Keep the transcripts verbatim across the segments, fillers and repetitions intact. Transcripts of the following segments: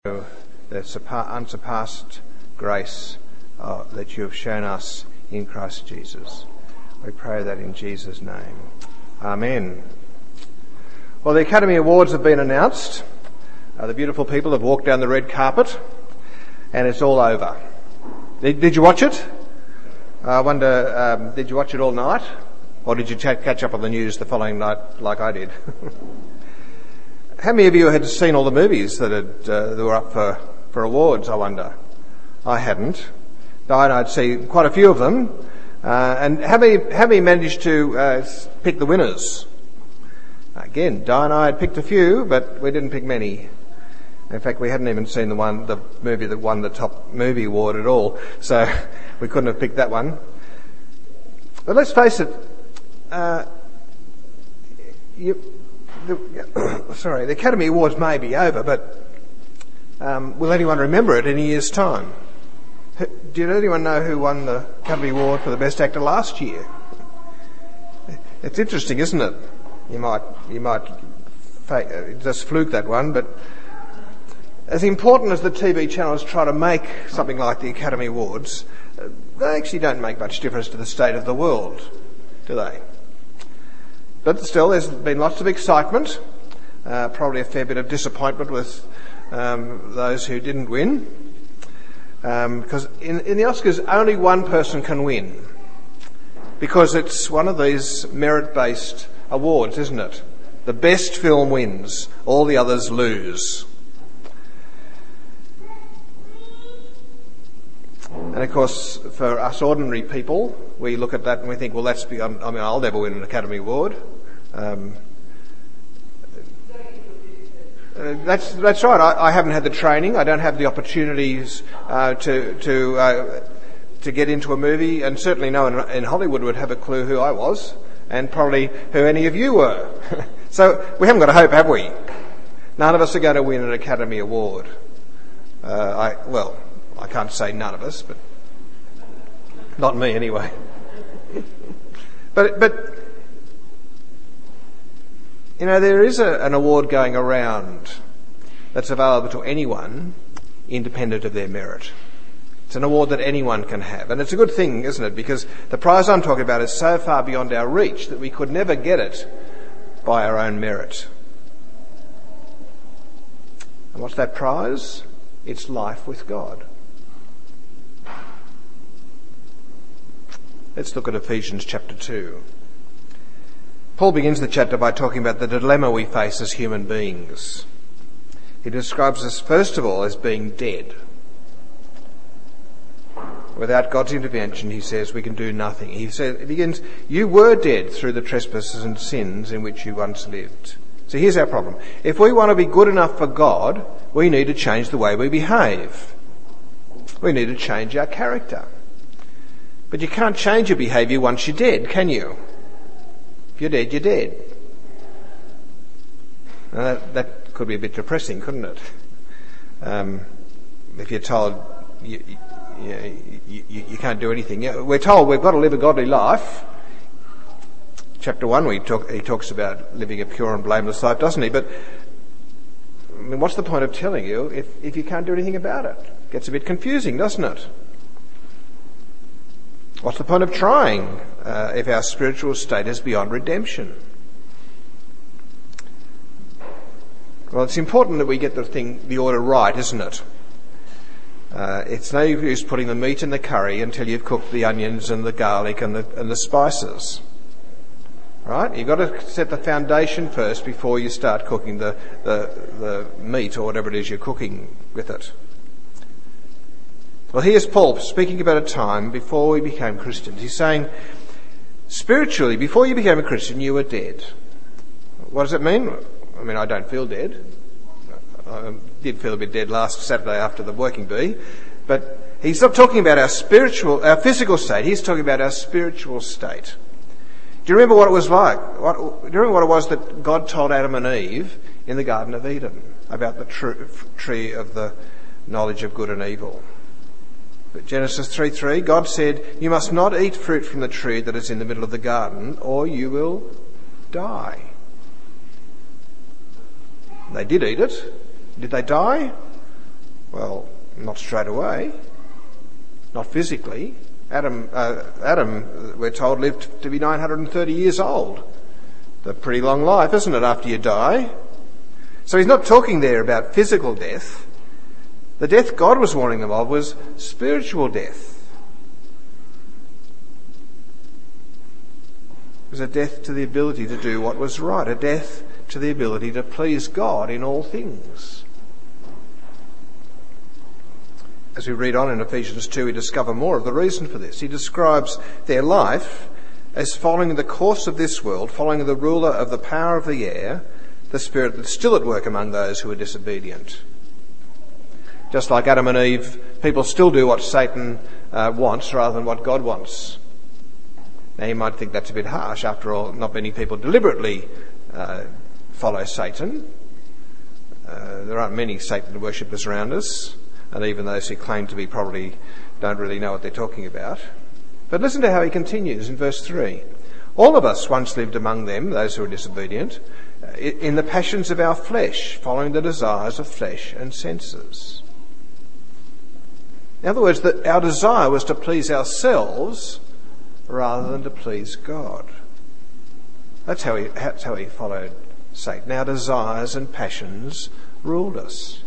the unsurpassed grace uh, that you have shown us in Christ Jesus. We pray that in Jesus' name. Amen. Well, the Academy Awards have been announced. Uh, the beautiful people have walked down the red carpet, and it's all over. Did, did you watch it? I wonder, um, did you watch it all night? Or did you ch- catch up on the news the following night like I did? How many of you had seen all the movies that, had, uh, that were up for, for awards, I wonder? I hadn't. Diane, I'd seen quite a few of them. Uh, and how many, how many managed to uh, pick the winners? Again, Di and I had picked a few, but we didn't pick many. In fact, we hadn't even seen the one, the movie that won the top movie award at all, so we couldn't have picked that one. But let's face it, uh, you, the, sorry, the Academy Awards may be over, but um, will anyone remember it in a year's time? Did anyone know who won the Academy Award for the Best Actor last year? It's interesting, isn't it? You might, you might just fluke that one, but as important as the T V channels try to make something like the Academy Awards, they actually don't make much difference to the state of the world, do they? But still, there's been lots of excitement, uh, probably a fair bit of disappointment with um, those who didn't win, um, because in, in the Oscars, only one person can win, because it's one of these merit-based awards, isn't it? The best film wins, all the others lose. And of course, for us ordinary people, we look at that and we think, well, that's beyond, I mean, I'll never win an Academy Award. Um, uh, that's that's right. I, I haven't had the training. I don't have the opportunities uh, to to uh, to get into a movie, and certainly no one in Hollywood would have a clue who I was, and probably who any of you were. So we haven't got a hope, have we? None of us are going to win an Academy Award. Uh, I well. I can't say none of us, but not me anyway. but, but you know, there is a, an award going around that's available to anyone, independent of their merit. It's an award that anyone can have, and it's a good thing, isn't it? Because the prize I'm talking about is so far beyond our reach that we could never get it by our own merit. And what's that prize? It's life with God. Let's look at Ephesians chapter two. Paul begins the chapter by talking about the dilemma we face as human beings. He describes us, first of all, as being dead. Without God's intervention, he says, we can do nothing. He says, it begins, you were dead through the trespasses and sins in which you once lived. So here's our problem. If we want to be good enough for God, we need to change the way we behave. We need to change our character. But you can't change your behaviour once you're dead, can you? If you're dead, you're dead. Now that, that could be a bit depressing, couldn't it? Um, if you're told you, you, you, you can't do anything. We're told we've got to live a godly life. Chapter one, we talk, he talks about living a pure and blameless life, doesn't he? But I mean, what's the point of telling you if, if you can't do anything about it? It gets a bit confusing, doesn't it? What's the point of trying uh, if our spiritual state is beyond redemption? Well, it's important that we get the thing, the order right, isn't it? Uh, it's no use putting the meat in the curry until you've cooked the onions and the garlic and the, and the spices. Right? You've got to set the foundation first before you start cooking the, the, the meat or whatever it is you're cooking with it. Well, here's Paul speaking about a time before we became Christians. He's saying, spiritually, before you became a Christian, you were dead. What does it mean? I mean, I don't feel dead. I did feel a bit dead last Saturday after the working bee. But he's not talking about our spiritual, our physical state. He's talking about our spiritual state. Do you remember what it was like? What, do you remember what it was that God told Adam and Eve in the Garden of Eden about the tr- tree of the knowledge of good and evil? But Genesis three three, God said, you must not eat fruit from the tree that is in the middle of the garden, or you will die. They did eat it. Did they die? Well, not straight away, not physically. Adam, uh, Adam, we're told, lived to be nine hundred thirty years old. A pretty long life, isn't it, after you die? So he's not talking there about physical death. The death God was warning them of was spiritual death. It was a death to the ability to do what was right, a death to the ability to please God in all things. As we read on in Ephesians two, we discover more of the reason for this. He describes their life as following the course of this world, following the ruler of the power of the air, the spirit that's still at work among those who are disobedient. Just like Adam and Eve, people still do what Satan uh, wants rather than what God wants. Now you might think that's a bit harsh. After all, not many people deliberately uh, follow Satan. Uh, there aren't many Satan worshippers around us, and even those who claim to be probably don't really know what they're talking about. But listen to how he continues in verse three. All of us once lived among them, those who are disobedient, in the passions of our flesh, following the desires of flesh and senses. In other words, that our desire was to please ourselves rather than to please God. That's how he, that's how he followed Satan. Our desires and passions ruled us.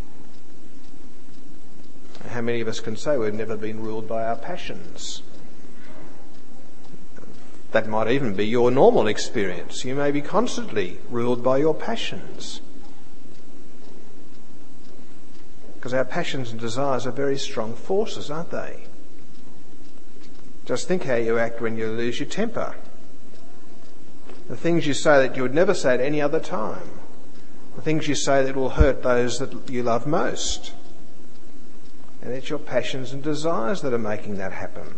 How many of us can say we've never been ruled by our passions? That might even be your normal experience. You may be constantly ruled by your passions. Because our passions and desires are very strong forces, aren't they? Just think how you act when you lose your temper. The things you say that you would never say at any other time. The things you say that will hurt those that you love most. And it's your passions and desires that are making that happen.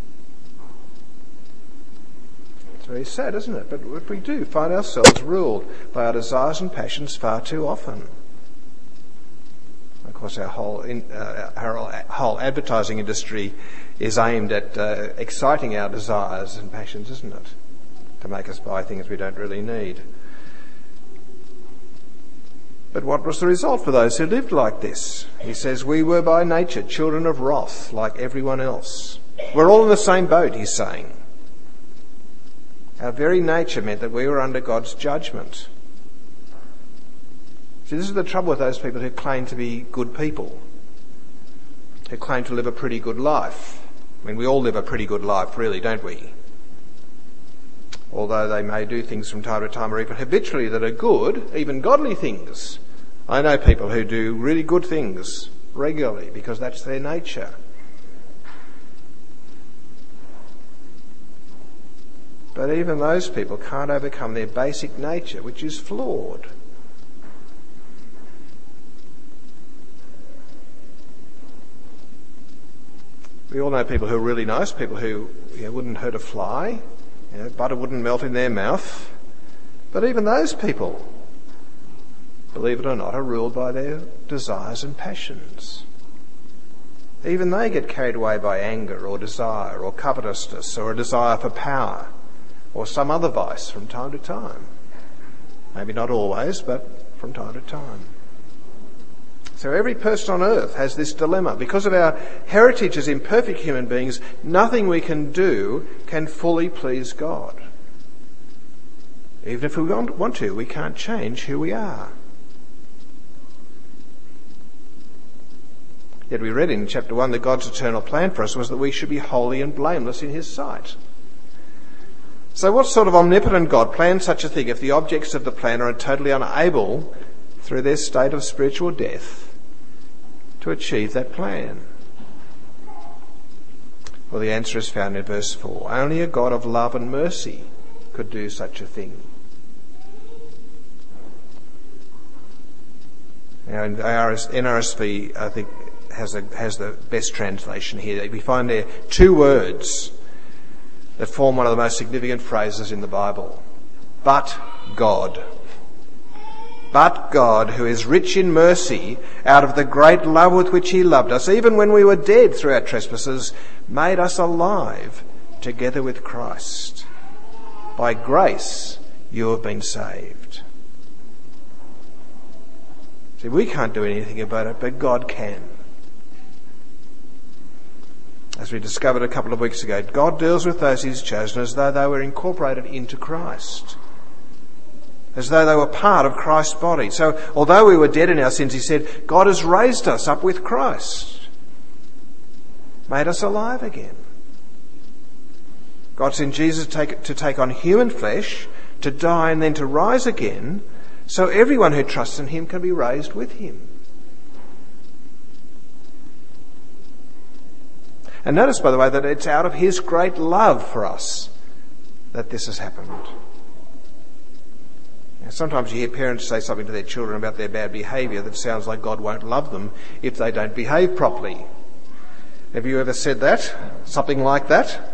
It's very sad, isn't it? But we do find ourselves ruled by our desires and passions far too often. Of course, our whole in, uh, our whole advertising industry is aimed at uh, exciting our desires and passions, isn't it? To make us buy things we don't really need. But what was the result for those who lived like this? He says, we were by nature children of wrath like everyone else. We're all in the same boat, he's saying. Our very nature meant that we were under God's judgment. See, this is the trouble with those people who claim to be good people, who claim to live a pretty good life. I mean, we all live a pretty good life, really, don't we? Although they may do things from time to time or even habitually that are good, even godly things. I know people who do really good things regularly because that's their nature. But even those people can't overcome their basic nature, which is flawed. We all know people who are really nice, people who you know, wouldn't hurt a fly, you know, butter wouldn't melt in their mouth. But even those people, believe it or not, are ruled by their desires and passions. Even they get carried away by anger or desire or covetousness or a desire for power or some other vice from time to time. Maybe not always, but from time to time. So every person on earth has this dilemma. Because of our heritage as imperfect human beings, nothing we can do can fully please God. Even if we want to, we can't change who we are. Yet we read in chapter one that God's eternal plan for us was that we should be holy and blameless in his sight. So what sort of omnipotent God plans such a thing if the objects of the plan are totally unable, through their state of spiritual death, to achieve that plan? Well, the answer is found in verse four. Only a God of love and mercy could do such a thing. Now, in N R S V, I think, has, a, has the best translation here. We find there two words that form one of the most significant phrases in the Bible. But God. But God, who is rich in mercy, out of the great love with which he loved us, even when we were dead through our trespasses, made us alive together with Christ. By grace you have been saved. See, we can't do anything about it, but God can. As we discovered a couple of weeks ago, God deals with those he's chosen as though they were incorporated into Christ, as though they were part of Christ's body. So although we were dead in our sins, he said, God has raised us up with Christ, made us alive again. God sent Jesus to take, to take on human flesh, to die and then to rise again, so everyone who trusts in him can be raised with him. And notice, by the way, that it's out of his great love for us that this has happened. Now, sometimes you hear parents say something to their children about their bad behaviour that sounds like God won't love them if they don't behave properly. Have you ever said that? Something like that?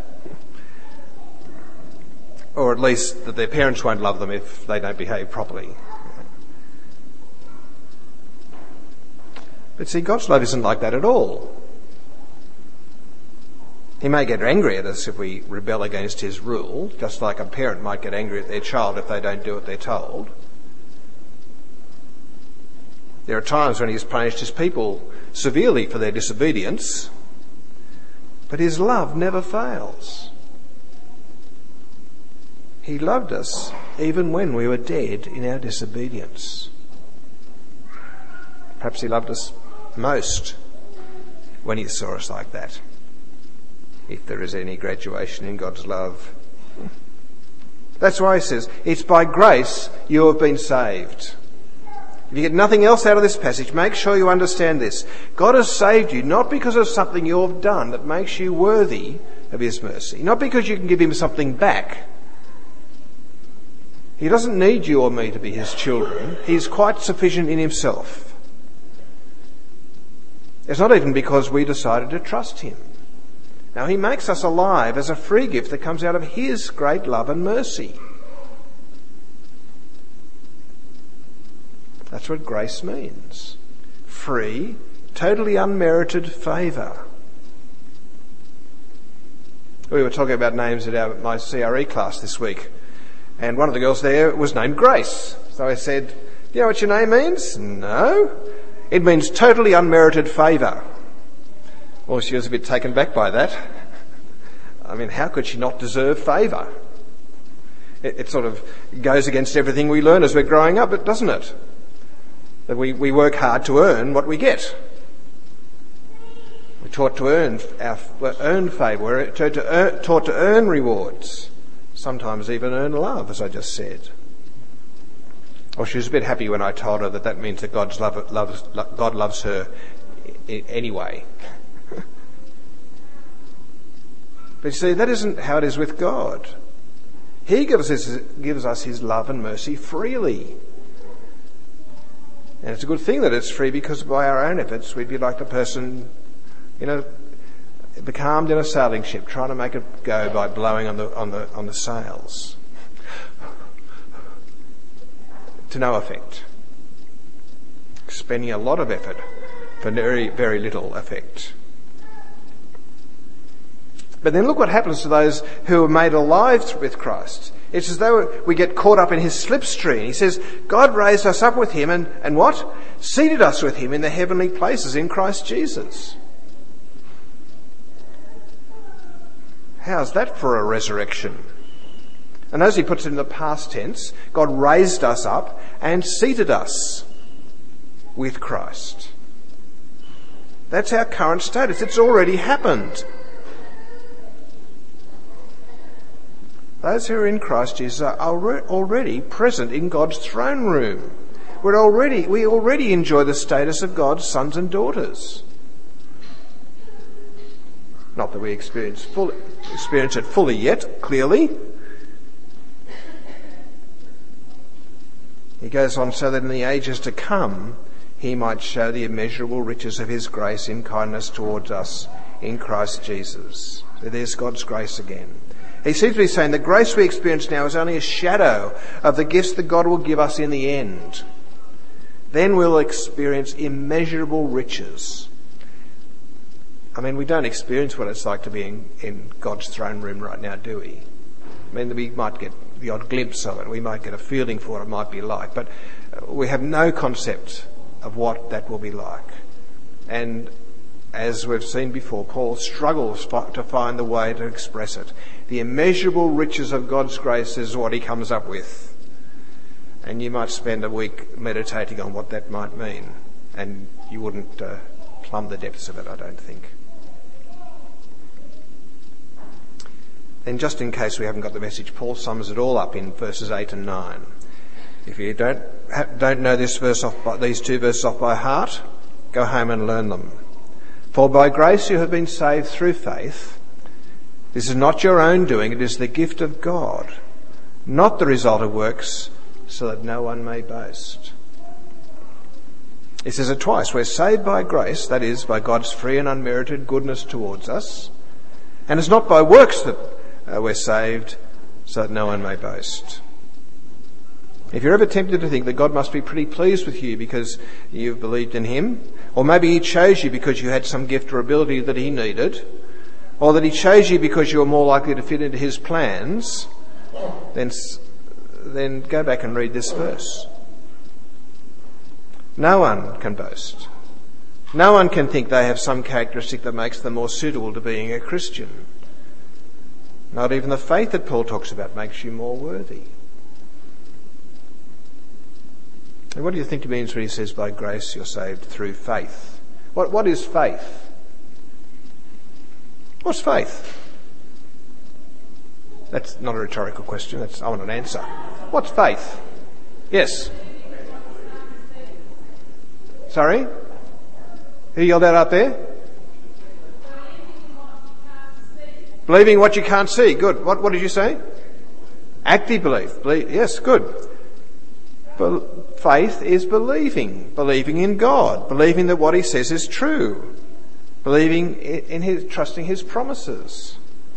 Or at least that their parents won't love them if they don't behave properly. But see, God's love isn't like that at all. He may get angry at us if we rebel against his rule, just like a parent might get angry at their child if they don't do what they're told. There are times when he's punished his people severely for their disobedience, but his love never fails. He loved us even when we were dead in our disobedience. Perhaps he loved us most when he saw us like that, if there is any graduation in God's love. That's why he says, it's by grace you have been saved. If you get nothing else out of this passage, make sure you understand this. God has saved you not because of something you've done that makes you worthy of his mercy, not because you can give him something back. He doesn't need you or me to be his children. He's quite sufficient in himself. It's not even because we decided to trust him. Now, he makes us alive as a free gift that comes out of his great love and mercy. That's what grace means. Free, totally unmerited favour. We were talking about names at our, my C R E class this week. And one of the girls there was named Grace. So I said, do you know what your name means? No. It means totally unmerited favour. Well, she was a bit taken back by that. I mean, how could she not deserve favour? It, it sort of goes against everything we learn as we're growing up, doesn't it? That we, we work hard to earn what we get. We're taught to earn our earn favour. We're taught to earn, taught to earn rewards. Sometimes even earn love, as I just said. Well, she was a bit happy when I told her that that means that God's love, loves, God loves her anyway. But you see, that isn't how it is with God. He gives us, gives us his love and mercy freely. And it's a good thing that it's free, because by our own efforts we'd be like the person, you know, becalmed in a sailing ship, trying to make it go by blowing on the on the on the sails, to no effect, spending a lot of effort for very very little effect. But then look what happens to those who are made alive with Christ. It's as though we get caught up in his slipstream. He says, God raised us up with him and, and what? Seated us with him in the heavenly places in Christ Jesus. How's that for a resurrection? And as he puts it in the past tense, God raised us up and seated us with Christ. That's our current status. It's already happened. Those who are in Christ Jesus are already present in God's throne room. We're already, we already enjoy the status of God's sons and daughters. Not that we experience, full, experience it fully yet, clearly. He goes on, so that in the ages to come he might show the immeasurable riches of his grace in kindness towards us in Christ Jesus. So there's God's grace again. He seems to be saying the grace we experience now is only a shadow of the gifts that God will give us in the end. Then we'll experience immeasurable riches. I mean, we don't experience what it's like to be in, in God's throne room right now, do we? I mean, we might get the odd glimpse of it. We might get a feeling for what it might be like. But we have no concept of what that will be like. And as we've seen before, Paul struggles to find the way to express it. The immeasurable riches of God's grace is what he comes up with. And you might spend a week meditating on what that might mean, and you wouldn't uh, plumb the depths of it, I don't think. And just in case we haven't got the message, Paul sums it all up in verses eight and nine. If you don't don't know this verse off by, these two verses off by heart, go home and learn them. For by grace you have been saved through faith. This is not your own doing, it is the gift of God, not the result of works, so that no one may boast. It says it twice. We're saved by grace, that is, by God's free and unmerited goodness towards us. And it's not by works that uh, we're saved, so that no one may boast. If you're ever tempted to think that God must be pretty pleased with you because you've believed in him, or maybe he chose you because you had some gift or ability that he needed, or that he chose you because you were more likely to fit into his plans, then, then go back and read this verse. No one can boast. No one can think they have some characteristic that makes them more suitable to being a Christian. Not even the faith that Paul talks about makes you more worthy. And what do you think he means when he says, by grace you're saved through faith? What, what is faith? What's faith? That's not a rhetorical question. That's, I want an answer. What's faith? Yes. Sorry? Who yelled out out there? Believing what you can't see. Good. What, what did you say? Active belief. Believe. Yes, good. Faith is believing, believing in God, believing that what he says is true, believing in his, trusting his promises.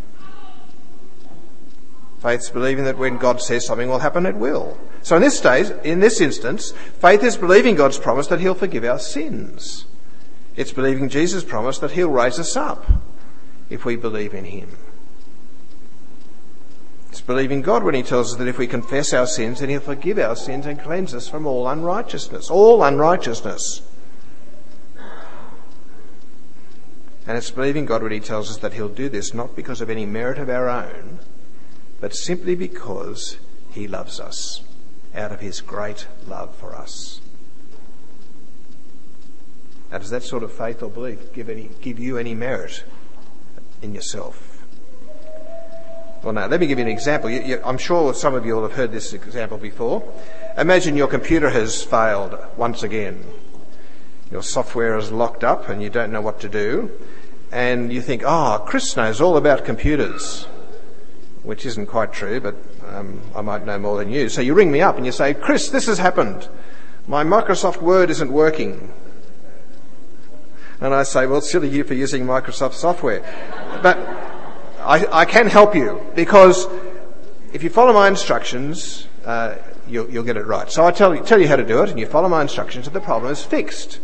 Faith's believing that when God says something will happen, it will. So in this stage, in this instance, faith is believing God's promise that he'll forgive our sins. It's believing Jesus' promise that he'll raise us up if we believe in him. It's believing God when he tells us that if we confess our sins, then he'll forgive our sins and cleanse us from all unrighteousness. All unrighteousness. And it's believing God when he tells us that he'll do this not because of any merit of our own, but simply because he loves us out of his great love for us. Now, does that sort of faith or belief give any give you any merit in yourself? Well, no, let me give you an example. You, you, I'm sure some of you will have heard this example before. Imagine your computer has failed once again. Your software is locked up and you don't know what to do. And you think, oh, Chris knows all about computers. Which isn't quite true, but um, I might know more than you. So you ring me up and you say, Chris, this has happened. My Microsoft Word isn't working. And I say, well, silly you for using Microsoft software. But I, I can help you, because if you follow my instructions, uh, you'll, you'll get it right. So I tell you, tell you how to do it, and you follow my instructions, and the problem is fixed.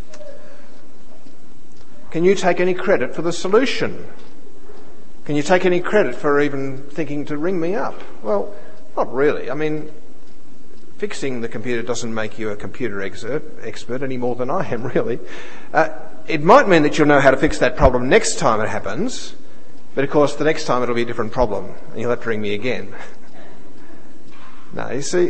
Can you take any credit for the solution? Can you take any credit for even thinking to ring me up? Well, not really. I mean, fixing the computer doesn't make you a computer expert, expert any more than I am, really. Uh, it might mean that you'll know how to fix that problem next time it happens, but of course the next time it'll be a different problem, and you'll have to ring me again. No, you see,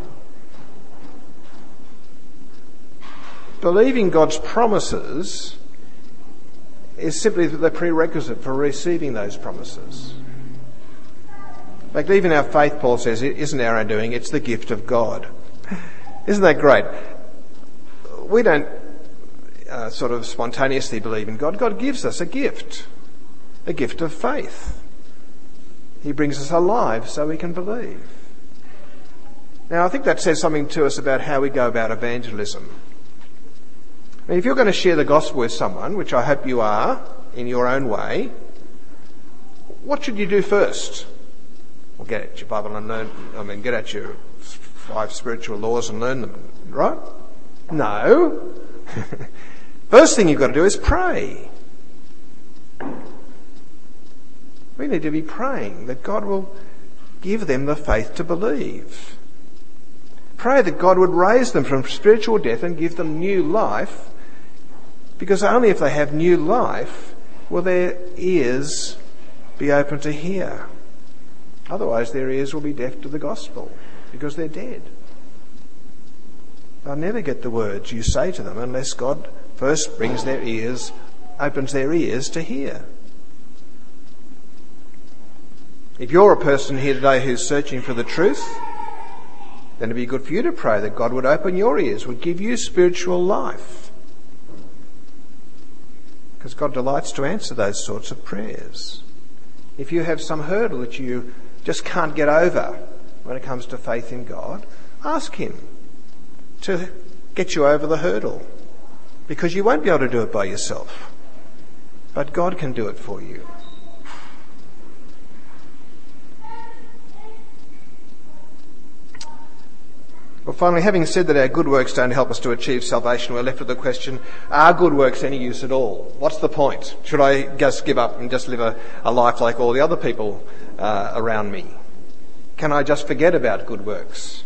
believing God's promises is simply the prerequisite for receiving those promises. In fact, even our faith, Paul says, it isn't our own doing, it's the gift of God. Isn't that great? We don't uh, sort of spontaneously believe in God. God gives us a gift, a gift of faith. He brings us alive so we can believe. Now, I think that says something to us about how we go about evangelism. I mean, if you're going to share the gospel with someone, which I hope you are, in your own way, what should you do first? Well, get at your Bible and learn, I mean, get at your five spiritual laws and learn them, right? No. First thing you've got to do is pray. We need to be praying that God will give them the faith to believe. pray that God would raise them from spiritual death and give them new life, because only if they have new life will their ears be open to hear. Otherwise their ears will be deaf to the gospel because they're dead. They'll never get the words you say to them unless God first brings their ears, opens their ears to hear. If you're a person here today who's searching for the truth, then it'd be good for you to pray that God would open your ears, would give you spiritual life. Because God delights to answer those sorts of prayers. If you have some hurdle that you just can't get over when it comes to faith in God, ask him to get you over the hurdle. Because you won't be able to do it by yourself. But God can do it for you. Well, finally, having said that our good works don't help us to achieve salvation, we're left with the question, are good works any use at all? What's the point? Should I just give up and just live a, a life like all the other people uh, around me? Can I just forget about good works?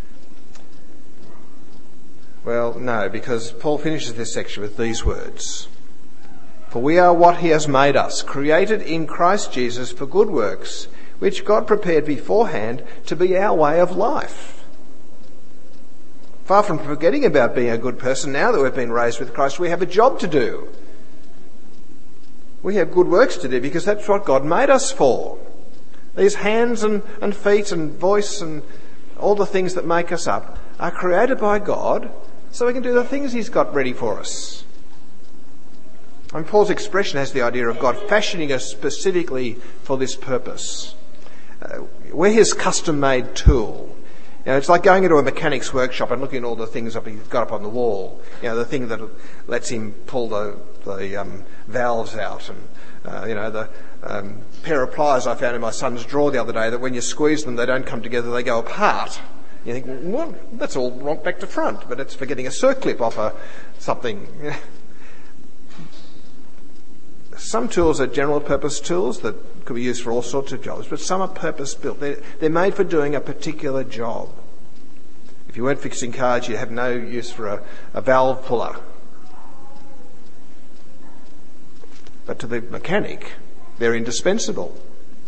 Well, no, because Paul finishes this section with these words. For we are what he has made us, created in Christ Jesus for good works, which God prepared beforehand to be our way of life. Far from forgetting about being a good person, now that we've been raised with Christ, we have a job to do. We have good works to do because that's what God made us for. These hands and, and feet and voice and all the things that make us up are created by God so we can do the things he's got ready for us. I mean, Paul's expression has the idea of God fashioning us specifically for this purpose. Uh, we're his custom-made tool. You know, it's like going into a mechanic's workshop and looking at all the things that he's got up on the wall. You know, the thing that lets him pull the, the um, valves out, and uh, you know, the um, pair of pliers I found in my son's drawer the other day that when you squeeze them, they don't come together; they go apart. You think, well, that's all wrong back to front, but it's for getting a circlip off a something. Some tools are general purpose tools that could be used for all sorts of jobs, but some are purpose built. They're, they're made for doing a particular job. If you weren't fixing cars, you'd have no use for a, a valve puller. But to the mechanic, they're indispensable.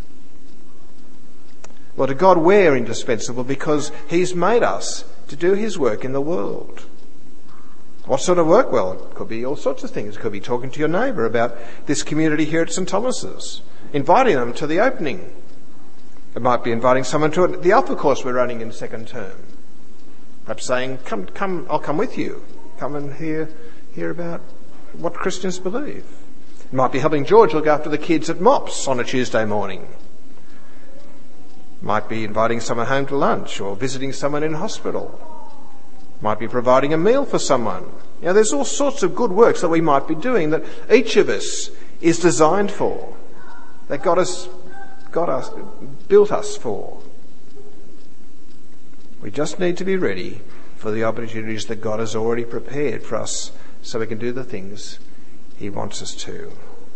Well, to God, we're indispensable because he's made us to do his work in the world. What sort of work? Well, it could be all sorts of things. It could be talking to your neighbour about this community here at St Thomas's, inviting them to the opening. It might be inviting someone to the Alpha course we're running in second term. Perhaps saying, come, come, I'll come with you. Come and hear, hear about what Christians believe. It might be helping George look after the kids at MOPS on a Tuesday morning. It might be inviting someone home to lunch or visiting someone in hospital. Might be providing a meal for someone. You know, there's all sorts of good works that we might be doing that each of us is designed for, that God has got us, built us for. We just need to be ready for the opportunities that God has already prepared for us so we can do the things he wants us to.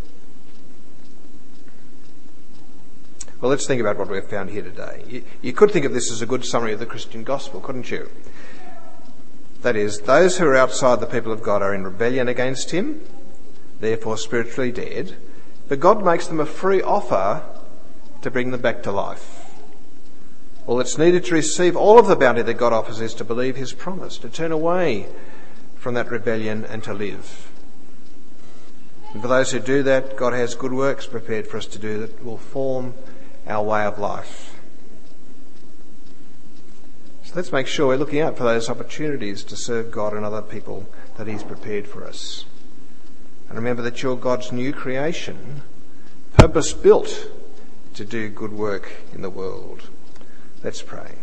Well, let's think about what we've found here today. You, you could think of this as a good summary of the Christian gospel, couldn't you? That is, those who are outside the people of God are in rebellion against him, therefore spiritually dead, but God makes them a free offer to bring them back to life. All that's needed to receive all of the bounty that God offers is to believe his promise, to turn away from that rebellion and to live. And for those who do that, God has good works prepared for us to do that will form our way of life. Let's make sure we're looking out for those opportunities to serve God and other people that he's prepared for us. And remember that you're God's new creation, purpose-built to do good work in the world. Let's pray.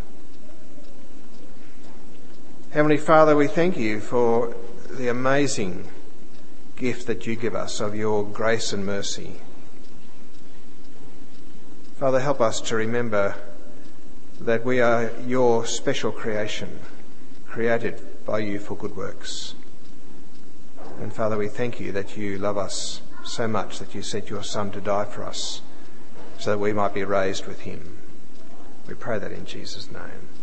Heavenly Father, we thank you for the amazing gift that you give us of your grace and mercy. Father, help us to remember that we are your special creation, created by you for good works. And Father, we thank you that you love us so much that you sent your Son to die for us so that we might be raised with him. We pray that in Jesus' name.